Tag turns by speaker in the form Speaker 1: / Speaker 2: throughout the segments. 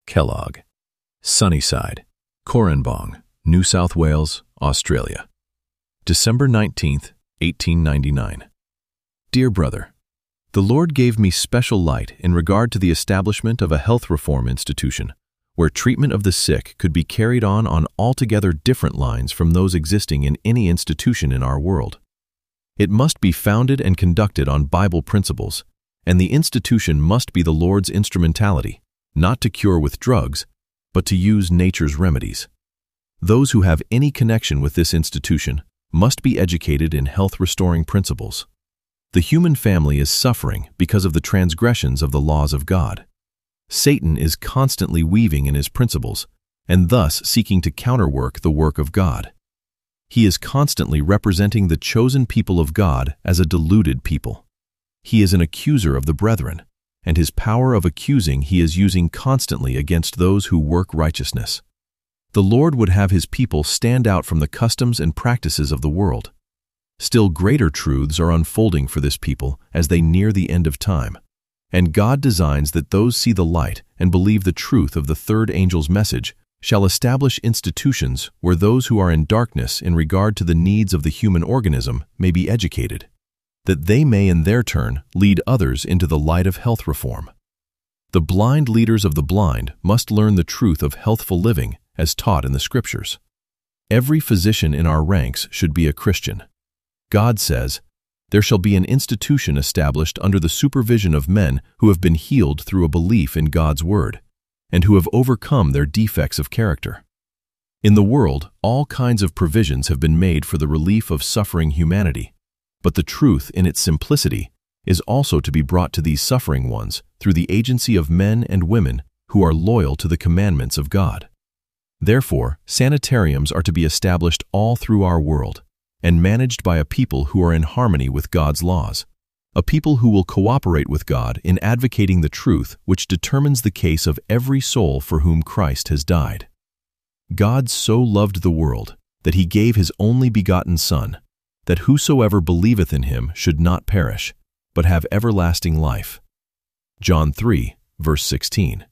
Speaker 1: Kellogg. Sunnyside, Corranbong, New South Wales, Australia. December 19, 1899. Dear Brother, the Lord gave me special light in regard to the establishment of a health reform institution, where treatment of the sick could be carried on altogether different lines from those existing in any institution in our world. It must be founded and conducted on Bible principles, and the institution must be the Lord's instrumentality, not to cure with drugs, but to use nature's remedies. Those who have any connection with this institution must be educated in health-restoring principles. The human family is suffering because of the transgressions of the laws of God. Satan is constantly weaving in his principles, and thus seeking to counterwork the work of God. He is constantly representing the chosen people of God as a deluded people. He is an accuser of the brethren, and his power of accusing he is using constantly against those who work righteousness. The Lord would have his people stand out from the customs and practices of the world. Still greater truths are unfolding for this people as they near the end of time, and God designs that those see the light and believe the truth of the third angel's message shall establish institutions where those who are in darkness in regard to the needs of the human organism may be educated, that they may in their turn lead others into the light of health reform. The blind leaders of the blind must learn the truth of healthful living as taught in the Scriptures. Every physician in our ranks should be a Christian. God says, "There shall be an institution established under the supervision of men who have been healed through a belief in God's Word, and who have overcome their defects of character." In the world, all kinds of provisions have been made for the relief of suffering humanity, but the truth in its simplicity is also to be brought to these suffering ones through the agency of men and women who are loyal to the commandments of God. Therefore, sanitariums are to be established all through our world, and managed by a people who are in harmony with God's laws, a people who will cooperate with God in advocating the truth which determines the case of every soul for whom Christ has died. God so loved the world that he gave his only begotten Son, that whosoever believeth in him should not perish, but have everlasting life. John 3, verse 16.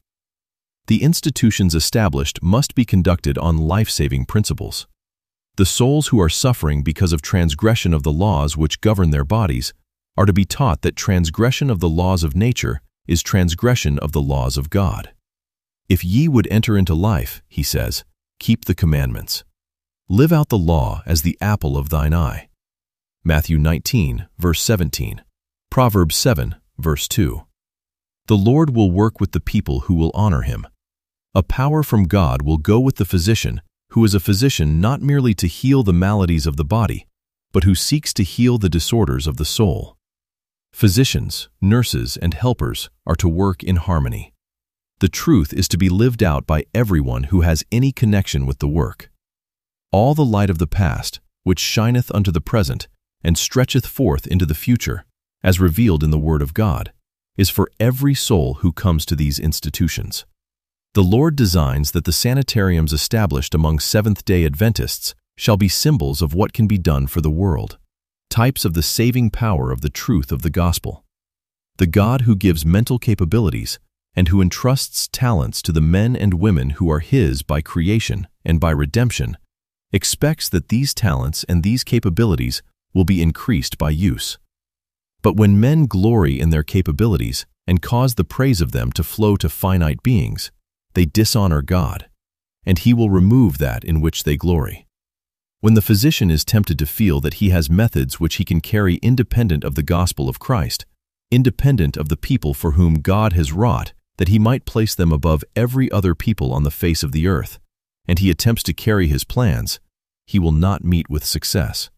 Speaker 1: The institutions established must be conducted on life-saving principles. The souls who are suffering because of transgression of the laws which govern their bodies are to be taught that transgression of the laws of nature is transgression of the laws of God. If ye would enter into life, he says, keep the commandments. Live out the law as the apple of thine eye. Matthew 19, verse 17. Proverbs 7, verse 2. The Lord will work with the people who will honor him. A power from God will go with the physician, who is a physician not merely to heal the maladies of the body, but who seeks to heal the disorders of the soul. Physicians, nurses, and helpers are to work in harmony. The truth is to be lived out by everyone who has any connection with the work. All the light of the past, which shineth unto the present, and stretcheth forth into the future, as revealed in the Word of God, is for every soul who comes to these institutions. The Lord designs that the sanitariums established among Seventh-day Adventists shall be symbols of what can be done for the world, types of the saving power of the truth of the gospel. The God who gives mental capabilities and who entrusts talents to the men and women who are his by creation and by redemption expects that these talents and these capabilities will be increased by use. But when men glory in their capabilities and cause the praise of them to flow to finite beings, they dishonor God, and he will remove that in which they glory. When the physician is tempted to feel that he has methods which he can carry independent of the gospel of Christ, independent of the people for whom God has wrought, that he might place them above every other people on the face of the earth, and he attempts to carry his plans, he will not meet with success.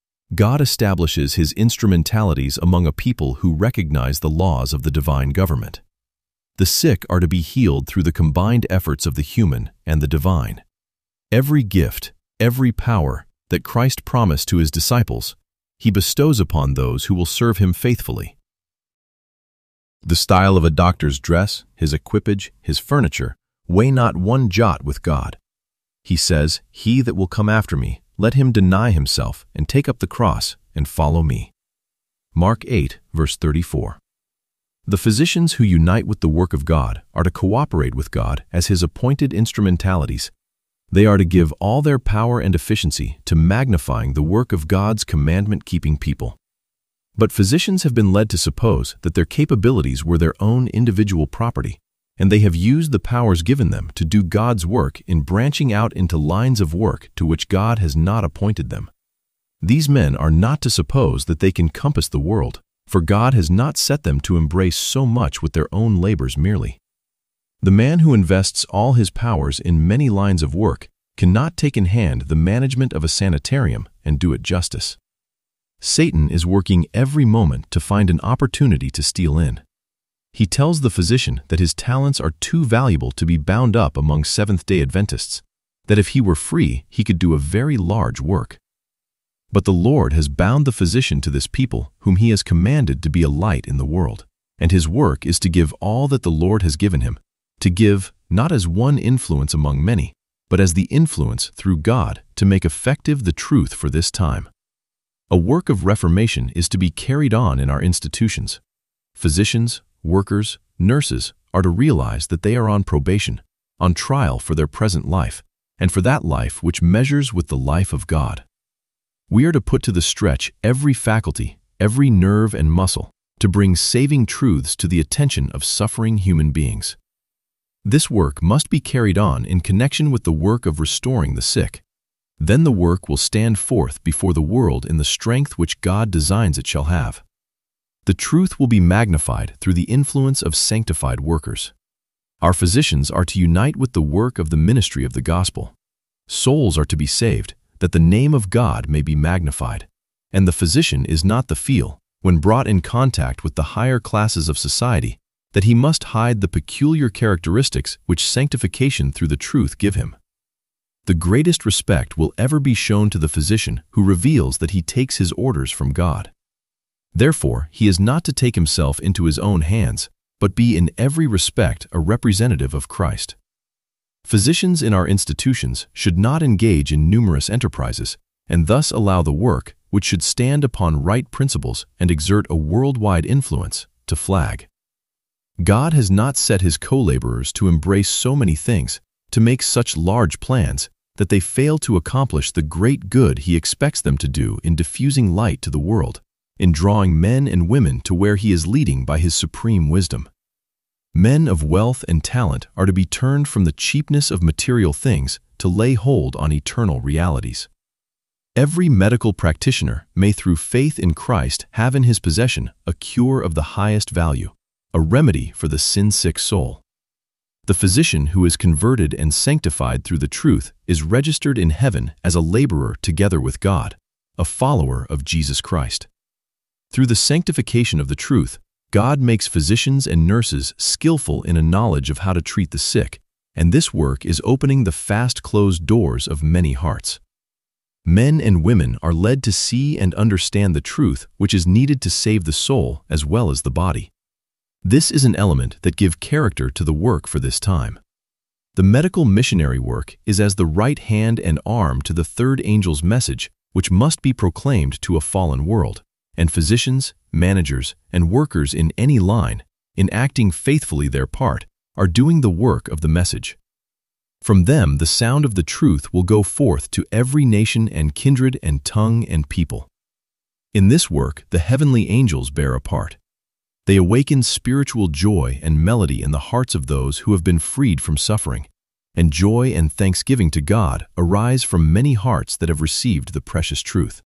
Speaker 1: God establishes his instrumentalities among a people who recognize the laws of the divine government. The sick are to be healed through the combined efforts of the human and the divine. Every gift, every power that Christ promised to his disciples, he bestows upon those who will serve him faithfully. The style of a doctor's dress, his equipage, his furniture, weigh not one jot with God. He says, "He that will come after me, let him deny himself and take up the cross and follow me." Mark 8, verse 34. The physicians who unite with the work of God are to cooperate with God as His appointed instrumentalities. They are to give all their power and efficiency to magnifying the work of God's commandment-keeping people. But physicians have been led to suppose that their capabilities were their own individual property, and they have used the powers given them to do God's work in branching out into lines of work to which God has not appointed them. These men are not to suppose that they can compass the world, for God has not set them to embrace so much with their own labors merely. The man who invests all his powers in many lines of work cannot take in hand the management of a sanitarium and do it justice. Satan is working every moment to find an opportunity to steal in. He tells the physician that his talents are too valuable to be bound up among Seventh-day Adventists, that if he were free, he could do a very large work. But the Lord has bound the physician to this people whom He has commanded to be a light in the world, and his work is to give all that the Lord has given him, to give not as one influence among many, but as the influence through God to make effective the truth for this time. A work of reformation is to be carried on in our institutions. Physicians, workers, nurses are to realize that they are on probation, on trial for their present life, and for that life which measures with the life of God. We are to put to the stretch every faculty, every nerve and muscle, to bring saving truths to the attention of suffering human beings. This work must be carried on in connection with the work of restoring the sick. Then the work will stand forth before the world in the strength which God designs it shall have. The truth will be magnified through the influence of sanctified workers. Our physicians are to unite with the work of the ministry of the gospel. Souls are to be saved, that the name of God may be magnified. And the physician is not the feel, when brought in contact with the higher classes of society, that he must hide the peculiar characteristics which sanctification through the truth give him. The greatest respect will ever be shown to the physician who reveals that he takes his orders from God. Therefore, he is not to take himself into his own hands, but be in every respect a representative of Christ. Physicians in our institutions should not engage in numerous enterprises, and thus allow the work, which should stand upon right principles and exert a worldwide influence, to flag. God has not set His co-laborers to embrace so many things, to make such large plans, that they fail to accomplish the great good He expects them to do in diffusing light to the world, in drawing men and women to where He is leading by His supreme wisdom. Men of wealth and talent are to be turned from the cheapness of material things to lay hold on eternal realities. Every medical practitioner may through faith in Christ have in his possession a cure of the highest value, a remedy for the sin-sick soul. The physician who is converted and sanctified through the truth is registered in heaven as a laborer together with God, a follower of Jesus Christ. Through the sanctification of the truth, God makes physicians and nurses skillful in a knowledge of how to treat the sick, and this work is opening the fast-closed doors of many hearts. Men and women are led to see and understand the truth which is needed to save the soul as well as the body. This is an element that gives character to the work for this time. The medical missionary work is as the right hand and arm to the third angel's message, which must be proclaimed to a fallen world, and physicians, managers, and workers in any line, in acting faithfully their part, are doing the work of the message. From them the sound of the truth will go forth to every nation and kindred and tongue and people. In this work the heavenly angels bear a part. They awaken spiritual joy and melody in the hearts of those who have been freed from suffering, and joy and thanksgiving to God arise from many hearts that have received the precious truth.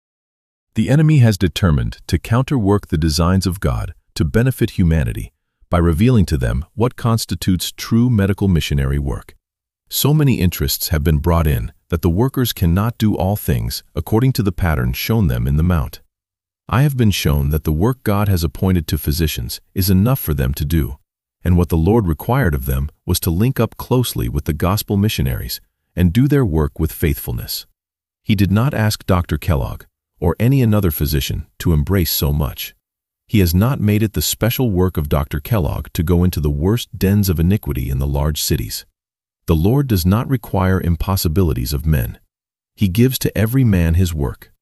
Speaker 1: The enemy has determined to counterwork the designs of God to benefit humanity by revealing to them what constitutes true medical missionary work. So many interests have been brought in that the workers cannot do all things according to the pattern shown them in the Mount. I have been shown that the work God has appointed to physicians is enough for them to do, and what the Lord required of them was to link up closely with the gospel missionaries and do their work with faithfulness. He did not ask Dr. Kellogg or any another physician to embrace so much. He has not made it the special work of Dr. Kellogg to go into the worst dens of iniquity in the large cities. The Lord does not require impossibilities of men. He gives to every man his work.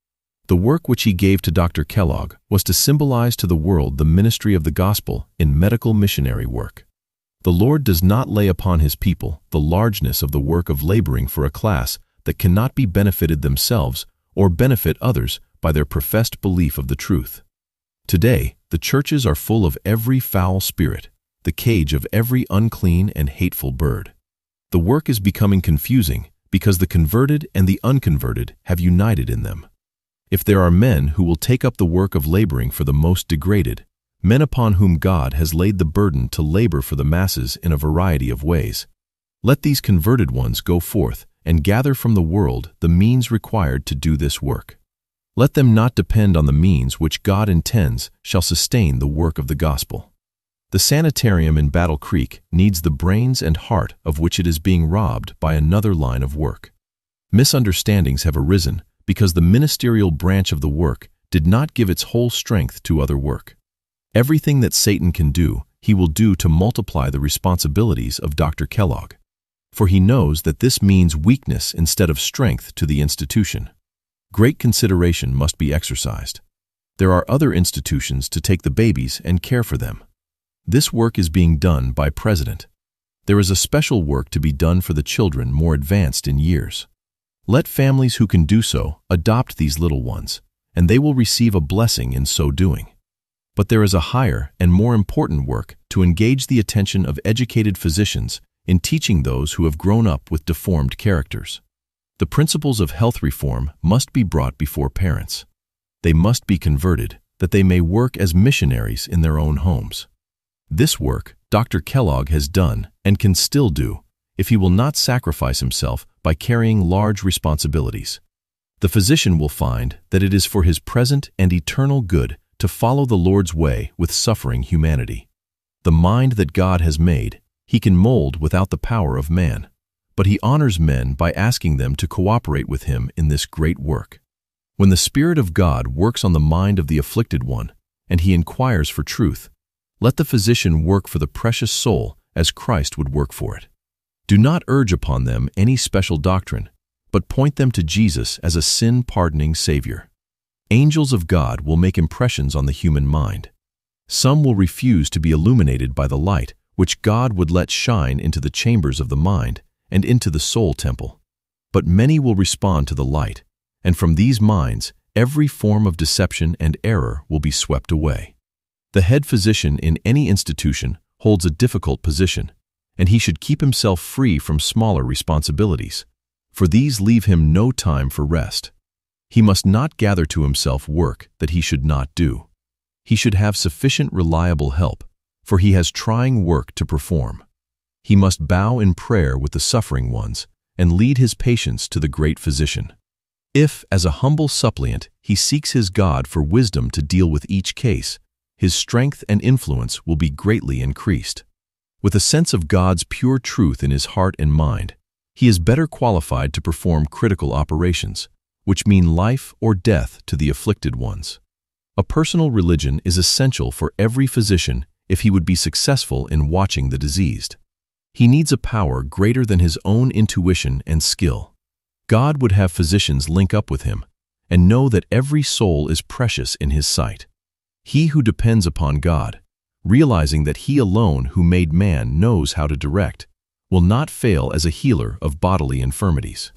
Speaker 1: The work which he gave to Dr. Kellogg was to symbolize to the world the ministry of the gospel in medical missionary work. The Lord does not lay upon his people the largeness of the work of laboring for a class that cannot be benefited themselves or benefit others by their professed belief of the truth. Today, the churches are full of every foul spirit, the cage of every unclean and hateful bird. The work is becoming confusing because the converted and the unconverted have united in them. If there are men who will take up the work of laboring for the most degraded, men upon whom God has laid the burden to labor for the masses in a variety of ways, let these converted ones go forth and gather from the world the means required to do this work. Let them not depend on the means which God intends shall sustain the work of the gospel. The sanitarium in Battle Creek needs the brains and heart of which it is being robbed by another line of work. Misunderstandings have arisen because the ministerial branch of the work did not give its whole strength to other work. Everything that Satan can do, he will do to multiply the responsibilities of Dr. Kellogg, for he knows that this means weakness instead of strength to the institution. Great consideration must be exercised. There are other institutions to take the babies and care for them. This work is being done by President. There is a special work to be done for the children more advanced in years. Let families who can do so adopt these little ones, and they will receive a blessing in so doing. But there is a higher and more important work to engage the attention of educated physicians in teaching those who have grown up with deformed characters. The principles of health reform must be brought before parents. They must be converted that they may work as missionaries in their own homes. This work Dr. Kellogg has done and can still do if he will not sacrifice himself by carrying large responsibilities. The physician will find that it is for his present and eternal good to follow the Lord's way with suffering humanity. The mind that God has made, he can mold without the power of man, but he honors men by asking them to cooperate with him in this great work. When the Spirit of God works on the mind of the afflicted one, and he inquires for truth, let the physician work for the precious soul as Christ would work for it. Do not urge upon them any special doctrine, but point them to Jesus as a sin-pardoning Savior. Angels of God will make impressions on the human mind. Some will refuse to be illuminated by the light which God would let shine into the chambers of the mind and into the soul temple. But many will respond to the light, and from these minds every form of deception and error will be swept away. The head physician in any institution holds a difficult position, and he should keep himself free from smaller responsibilities, for these leave him no time for rest. He must not gather to himself work that he should not do. He should have sufficient reliable help, for he has trying work to perform. He must bow in prayer with the suffering ones and lead his patients to the great physician. If, as a humble suppliant, he seeks his God for wisdom to deal with each case, his strength and influence will be greatly increased. With a sense of God's pure truth in his heart and mind, he is better qualified to perform critical operations, which mean life or death to the afflicted ones. A personal religion is essential for every physician if he would be successful in watching the diseased. He needs a power greater than his own intuition and skill. God would have physicians link up with him and know that every soul is precious in his sight. He who depends upon God, realizing that he alone who made man knows how to direct, will not fail as a healer of bodily infirmities.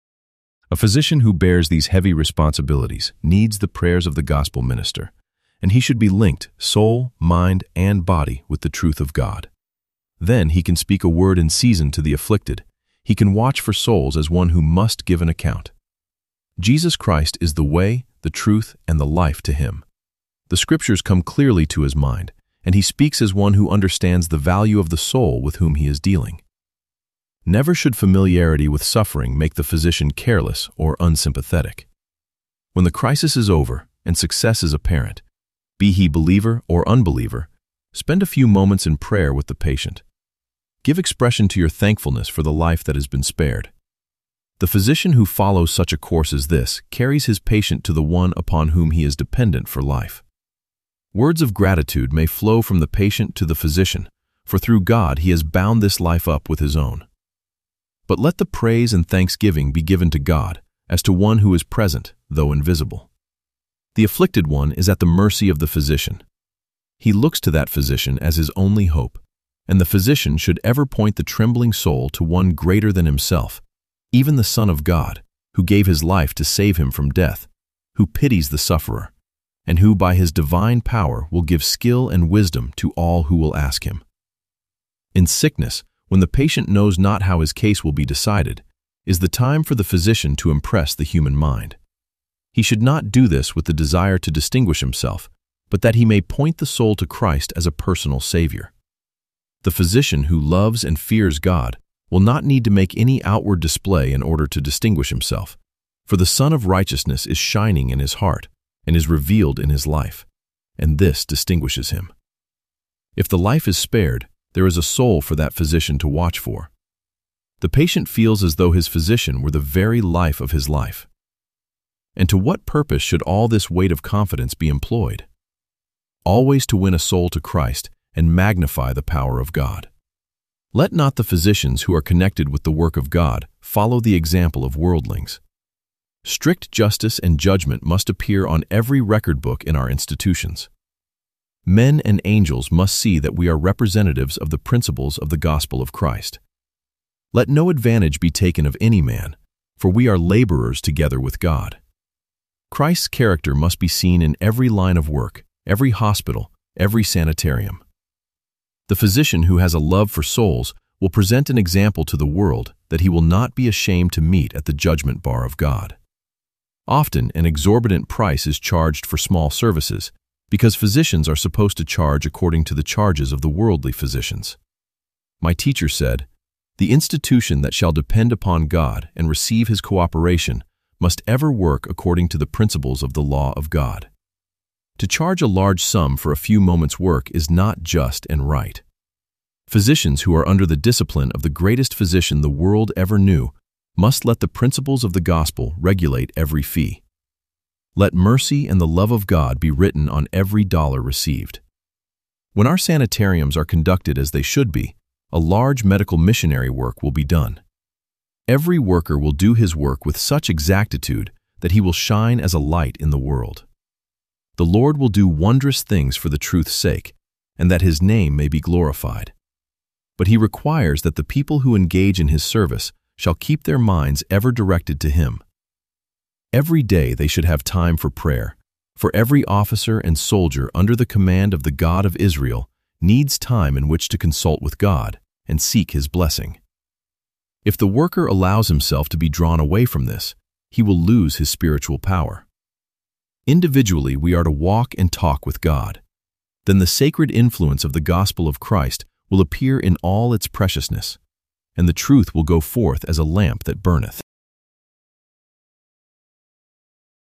Speaker 1: A physician who bears these heavy responsibilities needs the prayers of the gospel minister, and he should be linked, soul, mind, and body, with the truth of God. Then he can speak a word in season to the afflicted. He can watch for souls as one who must give an account. Jesus Christ is the way, the truth, and the life to him. The scriptures come clearly to his mind, and he speaks as one who understands the value of the soul with whom he is dealing. Never should familiarity with suffering make the physician careless or unsympathetic. When the crisis is over and success is apparent, be he believer or unbeliever, spend a few moments in prayer with the patient. Give expression to your thankfulness for the life that has been spared. The physician who follows such a course as this carries his patient to the one upon whom he is dependent for life. Words of gratitude may flow from the patient to the physician, for through God he has bound this life up with his own. But let the praise and thanksgiving be given to God as to one who is present, though invisible. The afflicted one is at the mercy of the physician. He looks to that physician as his only hope, and the physician should ever point the trembling soul to one greater than himself, even the Son of God, who gave his life to save him from death, who pities the sufferer, and who by his divine power will give skill and wisdom to all who will ask him. In sickness, when the patient knows not how his case will be decided, is the time for the physician to impress the human mind. He should not do this with the desire to distinguish himself, but that he may point the soul to Christ as a personal Savior. The physician who loves and fears God will not need to make any outward display in order to distinguish himself, for the Sun of Righteousness is shining in his heart and is revealed in his life, and this distinguishes him. If the life is spared, there is a soul for that physician to watch for. The patient feels as though his physician were the very life of his life. And to what purpose should all this weight of confidence be employed? Always to win a soul to Christ and magnify the power of God. Let not the physicians who are connected with the work of God follow the example of worldlings. Strict justice and judgment must appear on every record book in our institutions. Men and angels must see that we are representatives of the principles of the gospel of Christ. Let no advantage be taken of any man, for we are laborers together with God. Christ's character must be seen in every line of work, every hospital, every sanitarium. The physician who has a love for souls will present an example to the world that he will not be ashamed to meet at the judgment bar of God. Often, an exorbitant price is charged for small services because physicians are supposed to charge according to the charges of the worldly physicians. My teacher said, "The institution that shall depend upon God and receive his cooperation must ever work according to the principles of the law of God." To charge a large sum for a few moments' work is not just and right. Physicians who are under the discipline of the greatest physician the world ever knew must let the principles of the gospel regulate every fee. Let mercy and the love of God be written on every dollar received. When our sanitariums are conducted as they should be, a large medical missionary work will be done. Every worker will do his work with such exactitude that he will shine as a light in the world. The Lord will do wondrous things for the truth's sake, and that his name may be glorified. But he requires that the people who engage in his service shall keep their minds ever directed to him. Every day they should have time for prayer, for every officer and soldier under the command of the God of Israel needs time in which to consult with God and seek his blessing. If the worker allows himself to be drawn away from this, he will lose his spiritual power. Individually, we are to walk and talk with God. Then the sacred influence of the gospel of Christ will appear in all its preciousness, and the truth will go forth as a lamp that burneth.